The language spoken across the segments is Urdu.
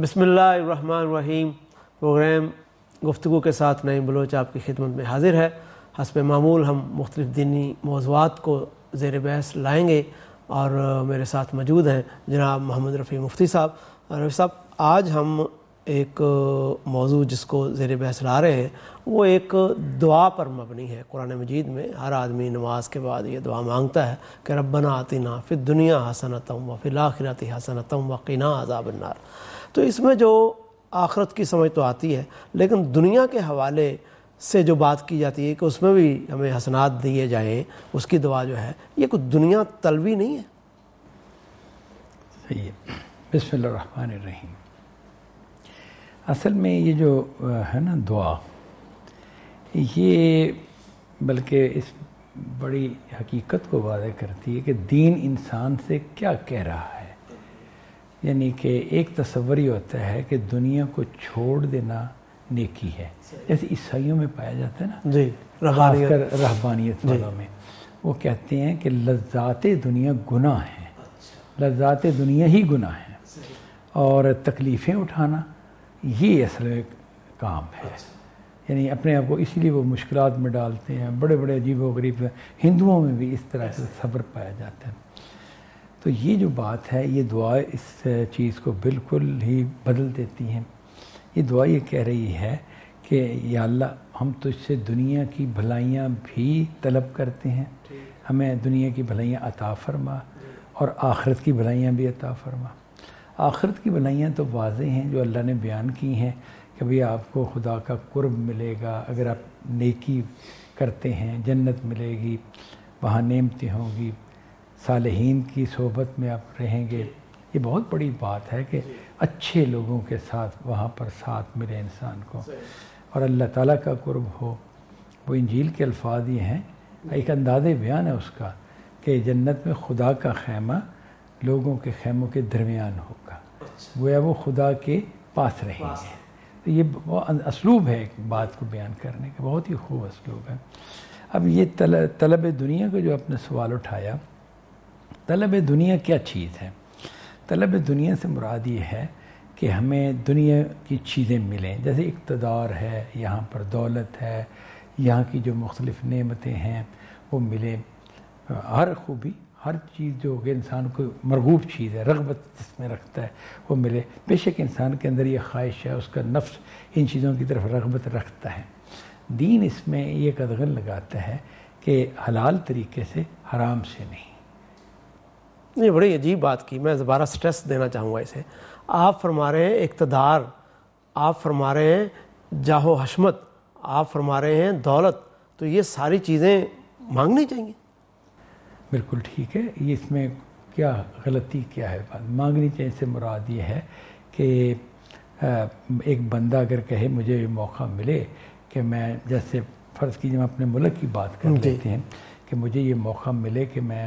بسم اللہ الرحمن الرحیم۔ پروگرام گفتگو کے ساتھ نعیم بلوچ آپ کی خدمت میں حاضر ہے۔ حسب معمول ہم مختلف دینی موضوعات کو زیر بحث لائیں گے اور میرے ساتھ موجود ہیں جناب محمد رفیع مفتی صاحب۔ رفیع صاحب، آج ہم ایک موضوع جس کو زیر بحث لا رہے ہیں وہ ایک دعا پر مبنی ہے۔ قرآن مجید میں ہر آدمی نماز کے بعد یہ دعا مانگتا ہے کہ ربنا آتنا فی الدنیا حسنۃ وفی الآخرۃ حسنۃ وقنا عذاب النار۔ تو اس میں جو آخرت کی سمجھ تو آتی ہے، لیکن دنیا کے حوالے سے جو بات کی جاتی ہے کہ اس میں بھی ہمیں حسنات دیے جائیں، اس کی دعا جو ہے یہ کوئی دنیا طلبی نہیں ہے؟ صحیح ہے۔ بسم اللہ الرحمن الرحیم۔ اصل میں یہ جو ہے نا دعا، یہ بلکہ اس بڑی حقیقت کو واضح کرتی ہے کہ دین انسان سے کیا کہہ رہا ہے۔ یعنی کہ ایک تصور یہ ہوتا ہے کہ دنیا کو چھوڑ دینا نیکی ہے، جیسے عیسائیوں میں پایا جاتا ہے نا، جی، خاص کر رہبانیت والوں میں وہ کہتے ہیں کہ لذات دنیا گناہ ہیں، لذات دنیا ہی گناہ ہیں، اور تکلیفیں اٹھانا یہ اصل کام ہے۔ یعنی اپنے آپ کو اسی لیے وہ مشکلات میں ڈالتے ہیں، بڑے بڑے عجیب و غریب۔ ہندوؤں میں بھی اس طرح کا صبر پایا جاتا ہے۔ تو یہ جو بات ہے، یہ دعا اس چیز کو بالکل ہی بدل دیتی ہے۔ یہ دعا یہ کہہ رہی ہے کہ یا اللہ، ہم تجھ سے دنیا کی بھلائیاں بھی طلب کرتے ہیں، ہمیں دنیا کی بھلائیاں عطا فرما، اور آخرت کی بھلائیاں بھی عطا فرما۔ آخرت کی بھلائیاں تو واضح ہیں جو اللہ نے بیان کی ہیں کہ بھئی آپ کو خدا کا قرب ملے گا، اگر آپ نیکی کرتے ہیں جنت ملے گی، وہاں نعمتیں ہوں گی، صالحین کی صحبت میں آپ رہیں گے۔ یہ بہت بڑی بات ہے کہ اچھے لوگوں کے ساتھ وہاں پر ساتھ ملے انسان کو، اور اللہ تعالیٰ کا قرب ہو۔ وہ انجیل کے الفاظ یہ ہیں، ایک انداز بیان ہے اس کا کہ جنت میں خدا کا خیمہ لوگوں کے خیموں کے درمیان ہوگا، گویا وہ خدا کے پاس رہیں گے۔ تو یہ اسلوب ہے ایک بات کو بیان کرنے کا، بہت ہی خوب اسلوب ہے۔ اب یہ طلب دنیا کا جو آپ نے سوال اٹھایا، طلب دنیا کیا چیز ہے؟ طلب دنیا سے مراد یہ ہے کہ ہمیں دنیا کی چیزیں ملیں، جیسے اقتدار ہے، یہاں پر دولت ہے، یہاں کی جو مختلف نعمتیں ہیں وہ ملیں، ہر خوبی، ہر چیز جو کہ انسان کو مرغوب چیز ہے، رغبت جس میں رکھتا ہے وہ ملے۔ بے شک انسان کے اندر یہ خواہش ہے، اس کا نفس ان چیزوں کی طرف رغبت رکھتا ہے۔ دین اس میں یہ قدغن لگاتا ہے کہ حلال طریقے سے، حرام سے نہیں۔ یہ بڑی عجیب بات کی، میں دوبارہ سٹریس دینا چاہوں گا اسے۔ آپ فرما رہے ہیں اقتدار، آپ فرما رہے ہیں جاہ و حشمت، آپ فرما رہے ہیں دولت، تو یہ ساری چیزیں مانگنی چاہیے؟ بالکل ٹھیک ہے۔ یہ اس میں کیا غلطی کیا ہے؟ بات مانگنی چاہیے سے مراد یہ ہے کہ ایک بندہ اگر کہے مجھے یہ موقع ملے کہ میں، جیسے فرض کیجیے ہم اپنے ملک کی بات کر لیتے ہیں، کہ مجھے یہ موقع ملے کہ میں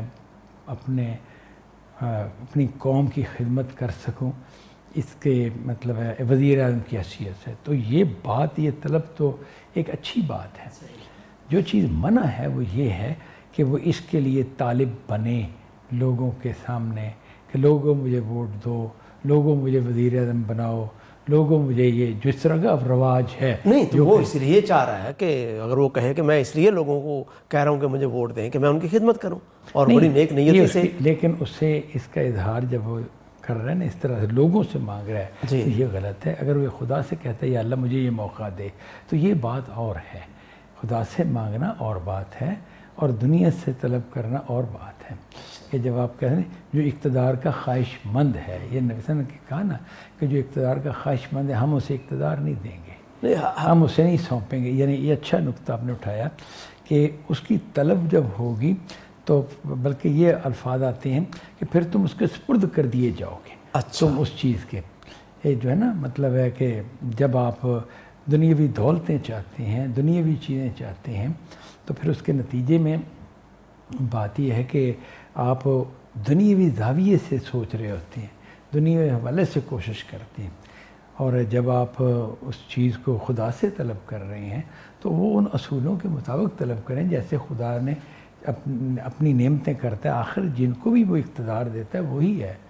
اپنی قوم کی خدمت کر سکوں، اس کے مطلب ہے وزیر اعظم کی حیثیت سے، تو یہ بات، یہ طلب تو ایک اچھی بات ہے۔ جو چیز منع ہے وہ یہ ہے کہ وہ اس کے لیے طالب بنے لوگوں کے سامنے کہ لوگوں مجھے ووٹ دو، لوگوں مجھے وزیر اعظم بناؤ، لوگوں مجھے یہ جو اس طرح کا اب رواج ہے۔ نہیں تو وہ اس لیے چاہ رہا ہے کہ اگر وہ کہے کہ میں اس لیے لوگوں کو کہہ رہا ہوں کہ مجھے ووٹ دیں کہ میں ان کی خدمت کروں، اور بڑی نیک نیتی سے، لیکن اس سے اس کا اظہار جب وہ کر رہا ہے نا، اس طرح سے لوگوں سے مانگ رہا ہے، تو یہ غلط ہے۔ اگر وہ خدا سے کہتا ہے یا اللہ مجھے یہ موقع دے، تو یہ بات اور ہے۔ خدا سے مانگنا اور بات ہے، اور دنیا سے طلب کرنا اور بات ہے۔ کہ جب آپ کہتے ہیں جو اقتدار کا خواہش مند ہے، یہ نبی صلی اللہ علیہ وسلم نے کہا نا کہ جو اقتدار کا خواہش مند ہے ہم اسے اقتدار نہیں دیں گے، ہم اسے نہیں سونپیں گے۔ یعنی یہ اچھا نقطہ آپ نے اٹھایا کہ اس کی طلب جب ہوگی تو بلکہ یہ الفاظ آتے ہیں کہ پھر تم اس کے سپرد کر دیے جاؤ گے، تم اس چیز کے، یہ جو ہے نا مطلب ہے کہ جب آپ دنیاوی دولتیں چاہتے ہیں، دنیاوی چیزیں چاہتے ہیں، تو پھر اس کے نتیجے میں بات یہ ہے کہ آپ دنیاوی زاویے سے سوچ رہے ہوتے ہیں، دنیاوی حوالے سے کوشش کرتے ہیں، اور جب آپ اس چیز کو خدا سے طلب کر رہے ہیں تو وہ ان اصولوں کے مطابق طلب کریں جیسے خدا نے اپنی نعمتیں کرتا ہے۔ آخر جن کو بھی وہ اقتدار دیتا ہے وہی ہے،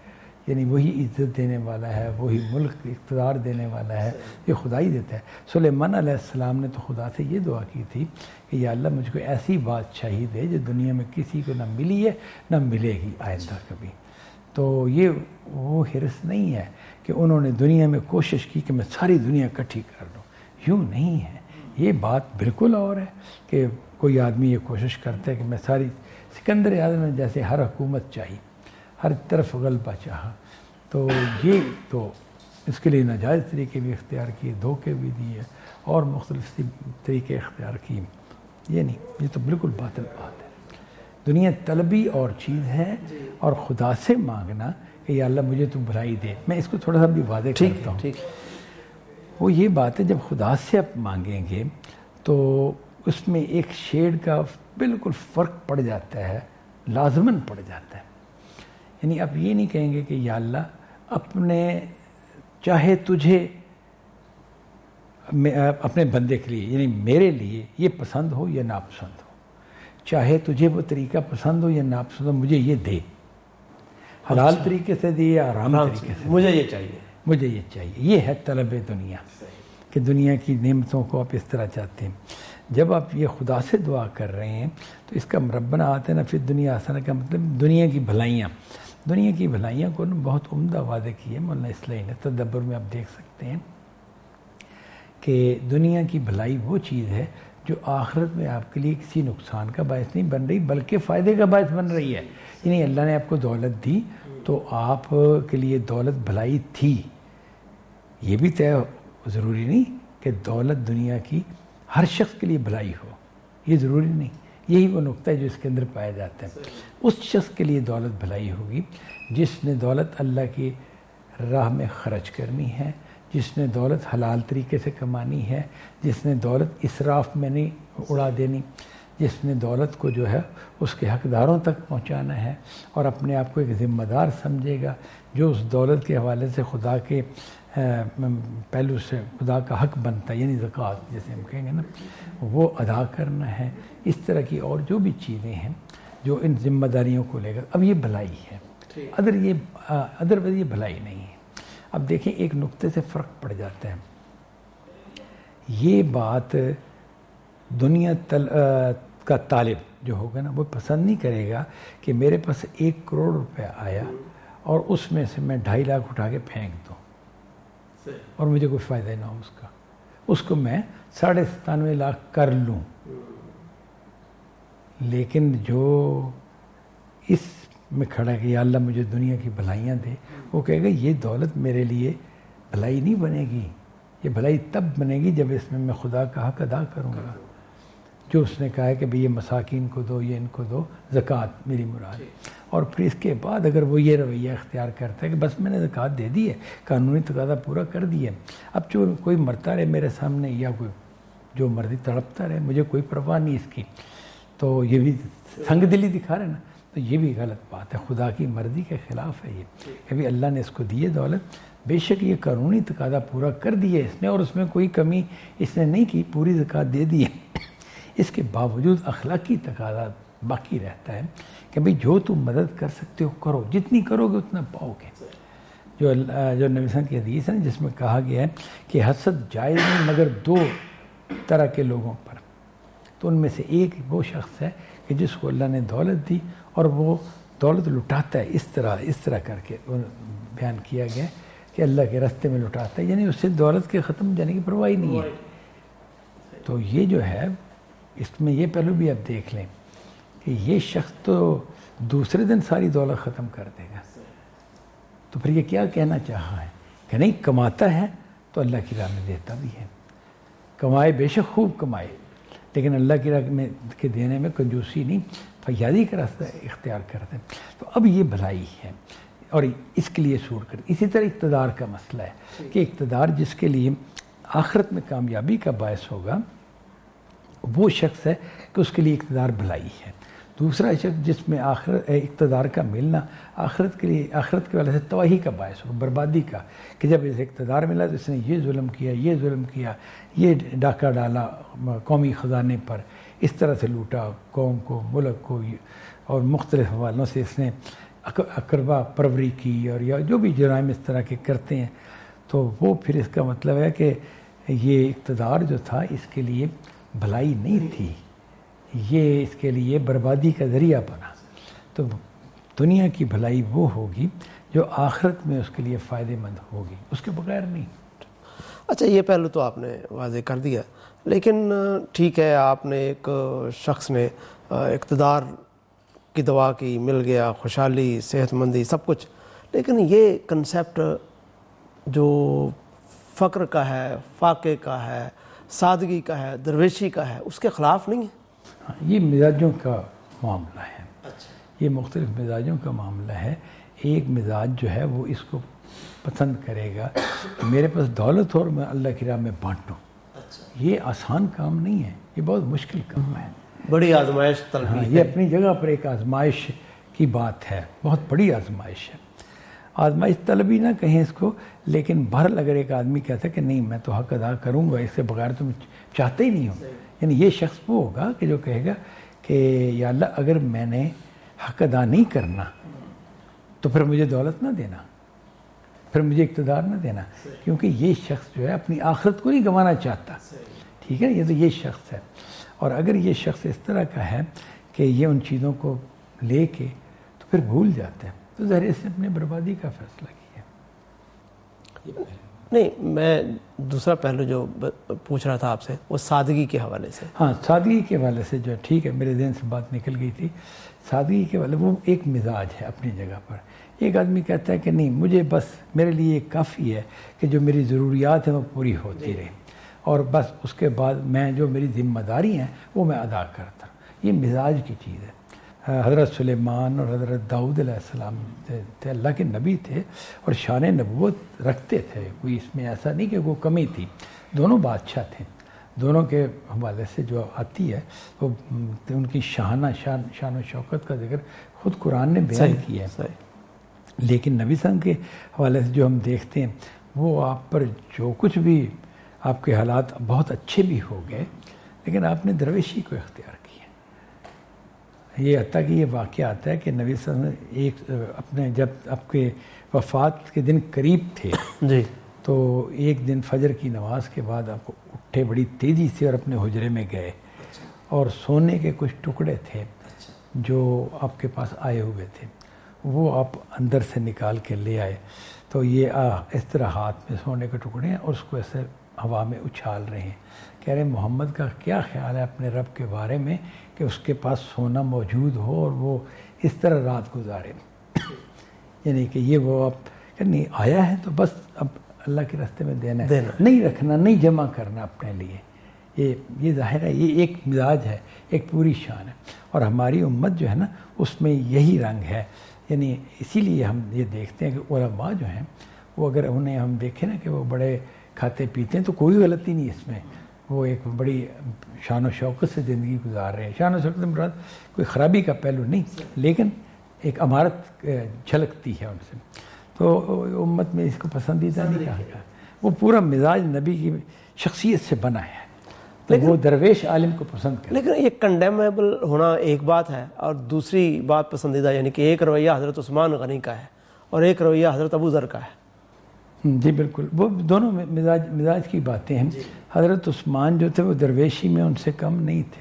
یعنی وہی عزت دینے والا ہے، وہی ملک اقتدار دینے والا ہے، یہ خدا ہی دیتا ہے۔ سلیمان علیہ السلام نے تو خدا سے یہ دعا کی تھی کہ یا اللہ مجھ کو ایسی بادشاہی دے جو دنیا میں کسی کو نہ ملی ہے نہ ملے گی آئندہ کبھی۔ تو یہ وہ حرص نہیں ہے کہ انہوں نے دنیا میں کوشش کی کہ میں ساری دنیا اکٹھی کر لوں، یوں نہیں ہے۔ یہ بات بالکل اور ہے کہ کوئی آدمی یہ کوشش کرتا ہے کہ میں ساری، سکندر اعظم نے جیسے ہر حکومت چاہی، ہر طرف غلبہ چاہا، تو یہ تو اس کے لیے ناجائز طریقے بھی اختیار کیے، دھوکے بھی دیے اور مختلف طریقے اختیار کیے۔ یہ نہیں، یہ تو بالکل باطل بات ہے۔ دنیا طلبی اور چیز ہے اور خدا سے مانگنا کہ یا اللہ مجھے تو بھلائی دے۔ میں اس کو تھوڑا سا بھی واضح کرتا ہوں۔ وہ یہ بات ہے جب خدا سے آپ مانگیں گے تو اس میں ایک شیڈ کا بالکل فرق پڑ جاتا ہے، لازماً پڑ جاتا ہے۔ یعنی آپ یہ نہیں کہیں گے کہ یا اللہ اپنے چاہے تجھے اپنے بندے کے لیے یعنی میرے لیے یہ پسند ہو یا ناپسند ہو، چاہے تجھے وہ طریقہ پسند ہو یا ناپسند ہو، مجھے یہ دے، حلال طریقے سے دے یا حرام طریقے سے، مجھے یہ چاہیے، مجھے یہ چاہیے۔ یہ ہے طلب دنیا کہ دنیا کی نعمتوں کو آپ اس طرح چاہتے ہیں۔ جب آپ یہ خدا سے دعا کر رہے ہیں تو اس کا ربنا آتنا فی الدنیا حسنہ کا مطلب دنیا کی بھلائیاں، دنیا کی بھلائیاں کو بہت عمدہ واضح کی ہے مولانا اصلاحی نے، تدبر میں آپ دیکھ سکتے ہیں کہ دنیا کی بھلائی وہ چیز ہے جو آخرت میں آپ کے لیے کسی نقصان کا باعث نہیں بن رہی بلکہ فائدے کا باعث بن رہی ہے۔ یعنی اللہ نے آپ کو دولت دی تو آپ کے لیے دولت بھلائی تھی، یہ بھی طے ضروری نہیں کہ دولت دنیا کی ہر شخص کے لیے بھلائی ہو، یہ ضروری نہیں۔ یہی وہ نقطہ ہے جو اس کے اندر پایا جاتا ہے۔ اس شخص کے لیے دولت بھلائی ہوگی جس نے دولت اللہ کی راہ میں خرچ کرنی ہے، جس نے دولت حلال طریقے سے کمانی ہے، جس نے دولت اسراف میں نہیں اڑا دینی، جس نے دولت کو جو ہے اس کے حقداروں تک پہنچانا ہے اور اپنے آپ کو ایک ذمہ دار سمجھے گا، جو اس دولت کے حوالے سے خدا کے پہلو سے خدا کا حق بنتا ہے، یعنی زکوٰۃ جیسے ہم کہیں گے نا، وہ ادا کرنا ہے۔ اس طرح کی اور جو بھی چیزیں ہیں جو ان ذمہ داریوں کو لے کر، اب یہ بھلائی ہے، ادروائز یہ بھلائی نہیں ہے۔ اب دیکھیں ایک نقطے سے فرق پڑ جاتا ہے، یہ بات دنیا کا طالب جو ہوگا نا وہ پسند نہیں کرے گا کہ میرے پاس 1 کروڑ روپے آیا اور اس میں سے میں 2.5 لاکھ اٹھا کے پھینک دوں اور مجھے کوئی فائدہ نہ ہو اس کو میں 97.5 لاکھ کر لوں۔ لیکن جو اس میں کھڑا ہے کہ یا اللہ مجھے دنیا کی بھلائیاں دے، وہ کہے گا یہ دولت میرے لیے بھلائی نہیں بنے گی، یہ بھلائی تب بنے گی جب اس میں خدا کا حق ادا کروں گا، جو اس نے کہا ہے کہ بھئی یہ مساکین کو دو، یہ ان کو دو، زکوٰۃ میری مراد۔ اور پھر اس کے بعد اگر وہ یہ رویہ اختیار کرتا ہے کہ بس میں نے زکوٰۃ دے دی ہے، قانونی تقاضا پورا کر دیا، اب جو کوئی مرتا رہے میرے سامنے یا کوئی جو مرضی تڑپتا رہے، مجھے کوئی پرواہ نہیں اس کی، تو یہ بھی سنگ دلی دکھا رہے نا، تو یہ بھی غلط بات ہے، خدا کی مرضی کے خلاف ہے یہ کہ بھی اللہ نے اس کو دی ہے دولت، بے شک یہ قانونی تقاضا پورا کر دیا اس نے اور اس میں کوئی کمی اس نے نہیں کی، پوری زکوٰۃ دے دی ہے۔ اس کے باوجود اخلاقی تقاضا باقی رہتا ہے کہ بھئی جو تم مدد کر سکتے ہو کرو، جتنی کرو گے اتنا پاؤ گے۔ جو نبی صلی اللہ علیہ وسلم کی حدیث ہے جس میں کہا گیا ہے کہ حسد جائز نہیں مگر 2 طرح کے لوگوں پر، تو ان میں سے ایک وہ شخص ہے کہ جس کو اللہ نے دولت دی اور وہ دولت لٹاتا ہے، اس طرح کر کے بیان کیا گیا کہ اللہ کے راستے میں لٹاتا ہے، یعنی اس سے دولت کے ختم جانے کی پرواہ نہیں ہے۔ تو یہ جو ہے اس میں یہ پہلو بھی آپ دیکھ لیں کہ یہ شخص تو دوسرے دن ساری دولت ختم کر دے گا، تو پھر یہ کیا کہنا چاہا ہے کہ نہیں کماتا ہے تو اللہ کی راہ میں دیتا بھی ہے، کمائے بے شک خوب کمائے لیکن اللہ کی راہ میں کے دینے میں کنجوسی نہیں، فیاضی کا راستہ اختیار کرتے ہیں۔ تو اب یہ بھلائی ہے اور اس کے لیے سور کر، اسی طرح اقتدار کا مسئلہ ہے کہ اقتدار جس کے لیے آخرت میں کامیابی کا باعث ہوگا وہ شخص ہے کہ اس کے لیے اقتدار بھلائی ہے۔ دوسرا شخص جس میں اقتدار کا ملنا آخرت کے لیے، آخرت کے والے سے تباہی کا باعث ہو، بربادی کا، کہ جب اسے اقتدار ملا تو اس نے یہ ظلم کیا، یہ ظلم کیا، یہ ڈاکہ ڈالا قومی خزانے پر، اس طرح سے لوٹا قوم کو، ملک کو، اور مختلف حوالوں سے اس نے اقربا پروری کی اور یا جو بھی جرائم اس طرح کے کرتے ہیں، تو وہ پھر اس کا مطلب ہے کہ یہ اقتدار جو تھا اس کے لیے بھلائی نہیں تھی، یہ اس کے لیے بربادی کا ذریعہ بنا۔ تو دنیا کی بھلائی وہ ہوگی جو آخرت میں اس کے لیے فائدہ مند ہوگی، اس کے بغیر نہیں۔ اچھا، یہ پہلو تو آپ نے واضح کر دیا، لیکن ٹھیک ہے، آپ نے ایک شخص نے اقتدار کی دعا کی، مل گیا، خوشحالی، صحت مندی، سب کچھ، لیکن یہ کنسیپٹ جو فقر کا ہے، فاقے کا ہے، سادگی کا ہے، درویشی کا ہے، اس کے خلاف نہیں ہے؟ یہ مزاجوں کا معاملہ ہے، یہ مختلف مزاجوں کا معاملہ ہے۔ ایک مزاج جو ہے وہ اس کو پسند کرے گا کہ میرے پاس دولت ہو اور میں اللہ کی راہ میں بانٹوں۔ یہ آسان کام نہیں ہے، یہ بہت مشکل کام ہے، بڑی آزمائش طلبی ہے۔ یہ اپنی جگہ پر ایک آزمائش کی بات ہے، بہت بڑی آزمائش ہے۔ آزمائش طلبی نہ کہیں اس کو، لیکن بہرحال اگر ایک آدمی کہتا ہے کہ نہیں میں تو حق ادا کروں گا، اس سے بغیر تو میں چاہتا ہی نہیں ہوں، یعنی یہ شخص وہ ہوگا کہ جو کہے گا کہ یا اللہ اگر میں نے حق ادا نہیں کرنا تو پھر مجھے دولت نہ دینا، پھر مجھے اقتدار نہ دینا، کیونکہ یہ شخص جو ہے اپنی آخرت کو نہیں گنوانا چاہتا، ٹھیک ہے، یہ تو یہ شخص ہے۔ اور اگر یہ شخص اس طرح کا ہے کہ یہ ان چیزوں کو لے کے تو پھر بھول جاتا ہے، تو ظاہر اس نے اپنے بربادی کا فیصلہ کیا۔ نہیں، میں دوسرا پہلو جو پوچھ رہا تھا آپ سے وہ سادگی کے حوالے سے۔ ہاں، سادگی کے حوالے سے جو ٹھیک ہے، میرے ذہن سے بات نکل گئی تھی۔ سادگی کے حوالے وہ ایک مزاج ہے اپنی جگہ پر۔ ایک آدمی کہتا ہے کہ نہیں، مجھے بس میرے لیے یہ کافی ہے کہ جو میری ضروریات ہیں وہ پوری ہوتی رہے، اور بس اس کے بعد میں جو میری ذمہ داری ہیں وہ میں ادا کرتا ہوں۔ یہ مزاج کی چیز ہے۔ حضرت سلیمان اور حضرت داؤد علیہ السلام تھے، اللہ کے نبی تھے اور شان نبوت رکھتے تھے، کوئی اس میں ایسا نہیں کہ کوئی کمی تھی، دونوں بادشاہ تھے۔ دونوں کے حوالے سے جو آتی ہے وہ ان کی شان و شوکت کا ذکر خود قرآن نے بیان کیا ہے، لیکن نبی صلی اللہ علیہ وسلم کے حوالے سے جو ہم دیکھتے ہیں وہ آپ پر جو کچھ بھی آپ کے حالات بہت اچھے بھی ہو گئے، لیکن آپ نے درویشی کو اختیار کیا۔ یہ حتیٰ کہ یہ واقعہ آتا ہے کہ نبی صلی اللہ علیہ وسلم ایک اپنے جب آپ کے وفات کے دن قریب تھے جی، تو ایک دن فجر کی نماز کے بعد آپ اٹھے بڑی تیزی سے اور اپنے حجرے میں گئے، اور سونے کے کچھ ٹکڑے تھے جو آپ کے پاس آئے ہوئے تھے، وہ آپ اندر سے نکال کے لے آئے، تو یہ اس طرح ہاتھ میں سونے کے ٹکڑے ہیں اور اس کو ایسے ہوا میں اچھال رہے ہیں، کہہ رہے ہیں محمد کا کیا خیال ہے اپنے رب کے بارے میں کہ اس کے پاس سونا موجود ہو اور وہ اس طرح رات گزارے، یعنی کہ یہ وہ اب نہیں آیا ہے تو بس اب اللہ کے راستے میں دینا ہے، نہیں رکھنا، نہیں جمع کرنا اپنے لیے۔ یہ ظاہر ہے یہ ایک مزاج ہے، ایک پوری شان ہے، اور ہماری امت جو ہے نا اس میں یہی رنگ ہے، یعنی اسی لیے ہم یہ دیکھتے ہیں کہ علماء جو ہیں وہ اگر انہیں ہم دیکھیں نا کہ وہ بڑے کھاتے پیتے ہیں تو کوئی غلطی نہیں اس میں، وہ ایک بڑی شان و شوکت سے زندگی گزار رہے ہیں۔ شان و شوکت مراد کوئی خرابی کا پہلو نہیں، لیکن ایک امارت جھلکتی ہے ان سے، تو امت میں اس کو پسندیدہ نہیں کہا گیا۔ وہ پورا مزاج نبی کی شخصیت سے بنا ہے، تو وہ درویش عالم کو پسند کرے۔ لیکن یہ کنڈیمیبل ہونا ایک بات ہے، اور دوسری بات پسندیدہ، یعنی کہ ایک رویہ حضرت عثمان غنی کا ہے اور ایک رویہ حضرت ابو ذر کا ہے۔ جی بالکل، وہ دونوں مزاج کی باتیں ہیں۔ حضرت عثمان جو تھے وہ درویشی میں ان سے کم نہیں تھے۔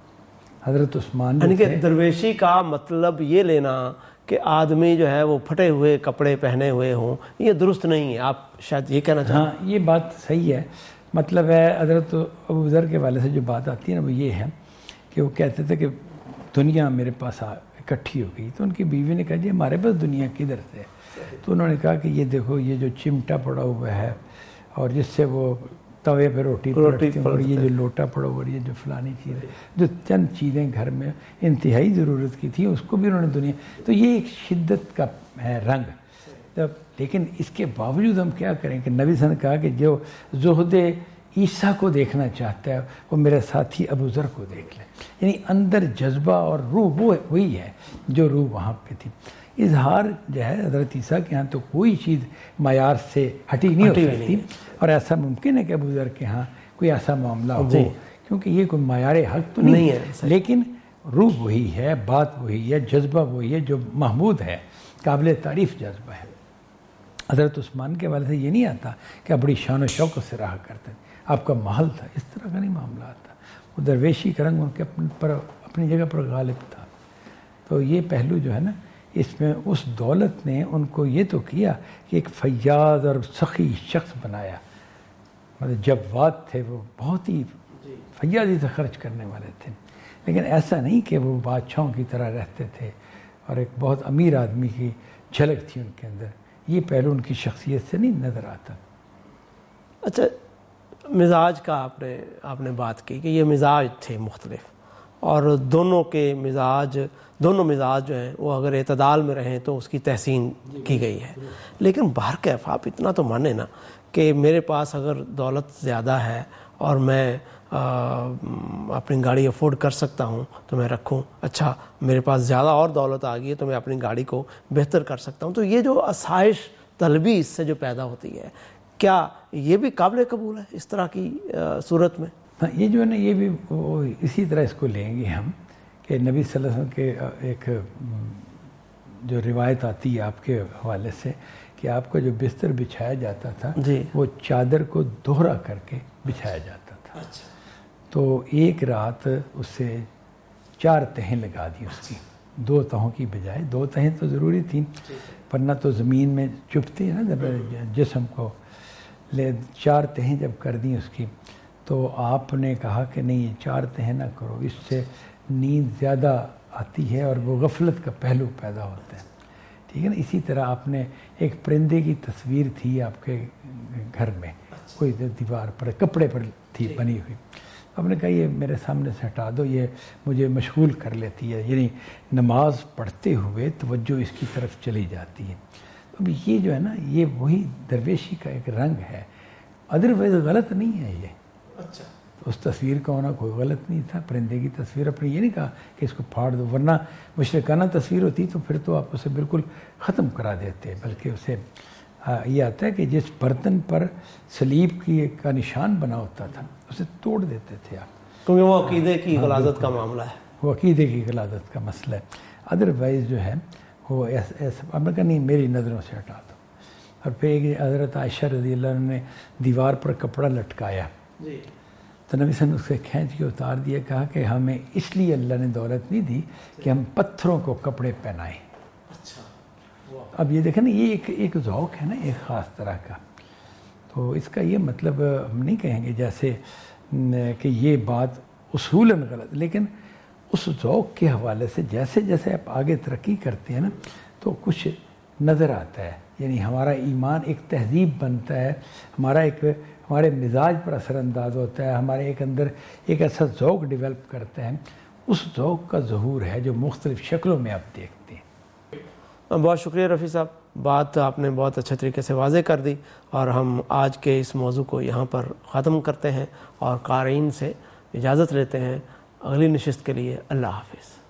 حضرت عثمان یعنی کہ درویشی کا مطلب یہ لینا کہ آدمی جو ہے وہ پھٹے ہوئے کپڑے پہنے ہوئے ہوں، یہ درست نہیں ہے، آپ شاید یہ کہنا چاہتے ہیں؟ ہاں، یہ بات صحیح ہے۔ مطلب ہے حضرت ابو ذر کے والے سے جو بات آتی ہے نا وہ یہ ہے کہ وہ کہتے تھے کہ دنیا میرے پاس اکٹھی ہو گئی، تو ان کی بیوی نے کہا جی ہمارے پاس دنیا کدھر سے؟ تو انہوں نے کہا کہ یہ دیکھو یہ جو چمٹا پڑا ہوا ہے اور جس سے وہ توے پہ روٹی پلٹتے ہیں، اور یہ جو لوٹا پڑا ہوا، یہ جو فلانی چیز ہے، جو چند چیزیں گھر میں انتہائی ضرورت کی تھی اس کو بھی انہوں نے دنیا، تو یہ ایک شدت کا ہے رنگ۔ لیکن اس کے باوجود ہم کیا کریں کہ نبی صلی اللہ علیہ وسلم نے کہا کہ جو زہد عیسیٰ کو دیکھنا چاہتا ہے وہ میرے ساتھی ابو ذر کو دیکھ لے، یعنی اندر جذبہ اور روح وہ وہی ہے جو روح وہاں پہ تھی۔ اظہار جو ہے حضرت عیسیٰ کے ہاں تو کوئی چیز معیار سے ہٹی نہیں ہو سکتی، اور ایسا ممکن ہے کہ ابو ذر کے ہاں کوئی ایسا معاملہ ہو، کیونکہ یہ کوئی معیار حق تو نہیں ہے، لیکن روح وہی ہے، بات وہی ہے، جذبہ وہی ہے جو محمود ہے۔ قابل تعریف جذبہ ہے۔ حضرت عثمان کے والے سے یہ نہیں آتا کہ آپ بڑی شان و شوقت سے رہا کرتے تھے، آپ کا محل تھا، اس طرح کا نہیں معاملہ آتا۔ وہ درویشی کا رنگ ان کے اپنی جگہ پر غالب تھا۔ تو یہ پہلو جو ہے نا، اس میں اس دولت نے ان کو یہ تو کیا کہ ایک فیاض اور سخی شخص بنایا، مطلب جواد تھے وہ، بہت ہی فیاضی سے خرچ کرنے والے تھے، لیکن ایسا نہیں کہ وہ بادشاہوں کی طرح رہتے تھے اور ایک بہت امیر آدمی کی جھلک تھی ان کے اندر، یہ پہلو ان کی شخصیت سے نہیں نظر آتا۔ اچھا، مزاج کا آپ نے بات کی کہ یہ مزاج تھے مختلف، اور دونوں مزاج جو ہیں وہ اگر اعتدال میں رہیں تو اس کی تحسین کی گئی ہے، لیکن بہرکیف آپ اتنا تو مانیں نا کہ میرے پاس اگر دولت زیادہ ہے اور میں اپنی گاڑی افورڈ کر سکتا ہوں تو میں رکھوں، اچھا میرے پاس زیادہ اور دولت آ گئی ہے تو میں اپنی گاڑی کو بہتر کر سکتا ہوں، تو یہ جو آسائش طلبی اس سے جو پیدا ہوتی ہے، کیا یہ بھی قابل قبول ہے اس طرح کی صورت میں؟ یہ جو ہے نا، یہ بھی اسی طرح اس کو لیں گے ہم کہ نبی صلی اللہ علیہ وسلم کے ایک جو روایت آتی ہے آپ کے حوالے سے کہ آپ کا جو بستر بچھایا جاتا تھا وہ چادر کو دوہرا کر کے بچھایا جاتا تھا۔ تو ایک رات اس سے 4 تہیں لگا دی اس کی، 2 تہوں کی بجائے، 2 تہیں تو ضروری تھیں ورنہ تو زمین میں چبھتی ہے نا جسم کو، 4 تہیں جب کر دیں اس کی تو آپ نے کہا کہ نہیں یہ 4 تہیں نہ کرو، اس سے نیند زیادہ آتی ہے اور وہ غفلت کا پہلو پیدا ہوتا ہے، ٹھیک ہے نا۔ اسی طرح آپ نے ایک پرندے کی تصویر تھی آپ کے گھر میں، کوئی دیوار پر کپڑے پر تھی بنی ہوئی، آپ نے کہا یہ میرے سامنے سے ہٹا دو، یہ مجھے مشغول کر لیتی ہے، یعنی نماز پڑھتے ہوئے توجہ اس کی طرف چلی جاتی ہے۔ اب یہ جو ہے نا، یہ وہی درویشی کا ایک رنگ ہے، ادروائز غلط نہیں ہے یہ۔ اچھا، اس تصویر کا ہونا کوئی غلط نہیں تھا، پرندے کی تصویر اپنی یہ نہیں کہا کہ اس کو پھاڑ دو، ورنہ مشرکانہ تصویر ہوتی تو پھر تو آپ اسے بالکل ختم کرا دیتے، بلکہ اسے یہ آتا ہے کہ جس برتن پر صلیب کا نشان بنا ہوتا تھا اسے توڑ دیتے تھے آپ، کیونکہ وہ عقیدے کی غلاظت کا معاملہ ہے، وہ عقیدے کی غلاظت کا مسئلہ ہے۔ ادروائز جو ہے وہ ایسا آپ نے کہا نہیں میری نظروں سے ہٹا دو۔ اور پھر ایک حضرت عائشہ رضی اللہ عنہ نے دیوار پر کپڑا لٹکایا تو نبی صلی اللہ علیہ وسلم اس سے کھینچ کے اتار دیا، کہا کہ ہمیں اس لیے اللہ نے دولت نہیں دی کہ ہم پتھروں کو کپڑے پہنائیں۔ اب یہ دیکھیں نا، یہ ایک ذوق ہے نا ایک خاص طرح کا، تو اس کا یہ مطلب ہم نہیں کہیں گے جیسے کہ یہ بات اصولاً غلط، لیکن اس ذوق کے حوالے سے جیسے جیسے آپ آگے ترقی کرتے ہیں نا تو کچھ نظر آتا ہے، یعنی ہمارا ایمان ایک تہذیب بنتا ہے، ہمارے مزاج پر اثر انداز ہوتا ہے، ہمارے ایک اندر ایک ایسا ذوق ڈیولپ کرتا ہے، اس ذوق کا ظہور ہے جو مختلف شکلوں میں آپ دیکھتے ہیں۔ بہت شکریہ رفیع صاحب، بات آپ نے بہت اچھے طریقے سے واضح کر دی، اور ہم آج کے اس موضوع کو یہاں پر ختم کرتے ہیں اور قارئین سے اجازت لیتے ہیں۔ اگلی نشست کے لیے اللہ حافظ۔